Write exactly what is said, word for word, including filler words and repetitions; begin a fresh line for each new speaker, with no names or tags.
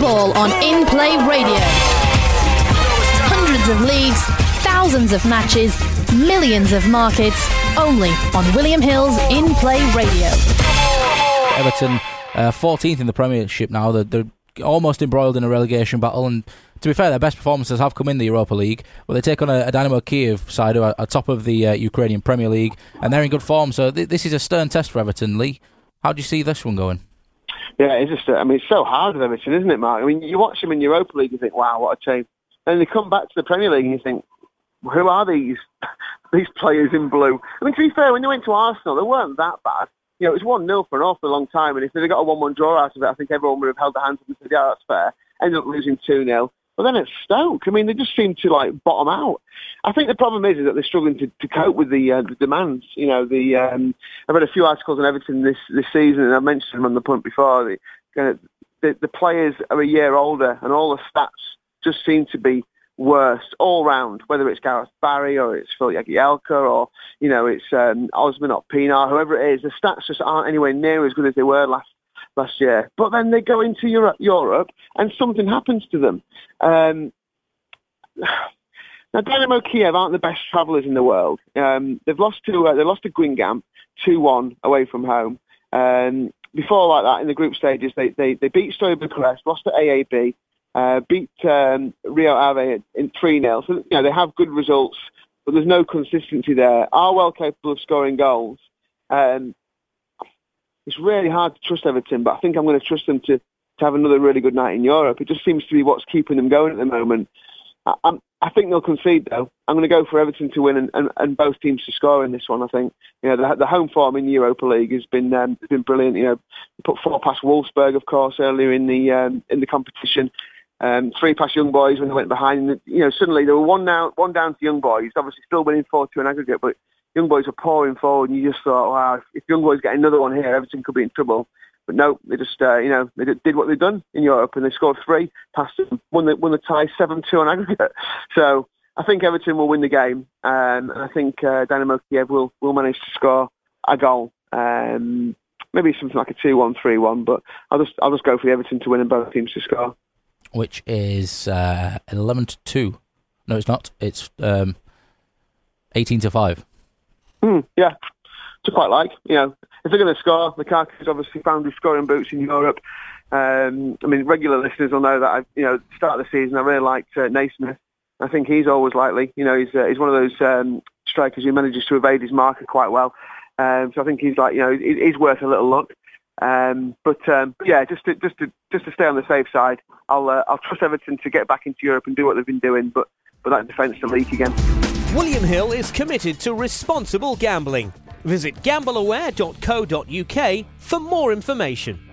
football on In Play Radio. Hundreds of leagues, thousands of matches, millions of markets, only on William Hill's In Play Radio.
Everton, uh, fourteenth in the Premiership now. They're, they're almost embroiled in a relegation battle, and to be fair, their best performances have come in the Europa League. But they take on a, a Dynamo Kiev side who are, are top of the uh, Ukrainian Premier League, and they're in good form. So th- this is a stern test for Everton. Lee, how do you see this one going?
Yeah, it's just, I mean, it's so hard with Everton, isn't it, Mark? I mean, you watch them in Europa League and think, wow, what a team. Then they come back to the Premier League and you think, who are these these players in blue? I mean, to be fair, when they went to Arsenal, they weren't that bad. You know, it was one nil for an awful long time, and if they'd got a one one draw out of it, I think everyone would have held their hands up and said, yeah, that's fair. Ended up losing two nil. But then at Stoke, I mean, they just seem to, like, bottom out. I think the problem is, is that they're struggling to, to cope with the, uh, the demands. You know, the um, I've read a few articles on Everton this, this season, and I mentioned them on the point before. The, uh, the, the players are a year older, and all the stats just seem to be worse all round, whether it's Gareth Barry or it's Phil Jagielka or, you know, it's um, Osman or Pinar, whoever it is, the stats just aren't anywhere near as good as they were last last year. But then they go into Europe, Europe and something happens to them. Um, now, Dynamo Kiev aren't the best travellers in the world. Um, they've lost to uh, they lost to Guingamp two one away from home. Um, before like that, in the group stages, they they, they beat Steaua Bucharest, lost to A A B. Uh, beat um, Rio Ave in three nil. So, you know, they have good results, but there's no consistency there. Are well capable of scoring goals. Um, it's really hard to trust Everton, but I think I'm going to trust them to, to have another really good night in Europe. It just seems to be what's keeping them going at the moment. I, I'm, I think they'll concede, though. I'm going to go for Everton to win and, and, and both teams to score in this one, I think. You know, the, the home form in the Europa League has been um, been brilliant. You know, put four past Wolfsburg, of course, earlier in the um, in the competition. Um, three past Young Boys when they went behind. You know, suddenly they were one down, one down to Young Boys. Obviously, still winning four two in aggregate, but Young Boys were pouring forward, and you just thought, wow, if, if Young Boys get another one here, Everton could be in trouble. But no, they just, uh, you know, they did what they've done in Europe, and they scored three, past them, won the won the tie seven two on aggregate. So I think Everton will win the game, um, and I think uh, Dynamo Kiev will will manage to score a goal. Um, maybe something like a two one, three one, but I'll just I'll just go for the Everton to win and both teams to score.
Which is uh, eleven to two. No, it's not. It's um, eighteen to five.
Mm, yeah, which I quite like. You know, if they're going to score, Lukaku's obviously found his scoring boots in Europe. Um, I mean, regular listeners will know that, I, you know, at the start of the season, I really liked uh, Naismith. I think he's always likely. You know, he's uh, he's one of those um, strikers who manages to evade his marker quite well. Um, so I think he's like, you know, he, he's worth a little look. Um, but um, yeah, just to just to just to stay on the safe side, I'll uh, I'll trust Everton to get back into Europe and do what they've been doing, but but that defence to leak again.
William Hill is committed to responsible gambling. Visit gamble aware dot co dot uk for more information.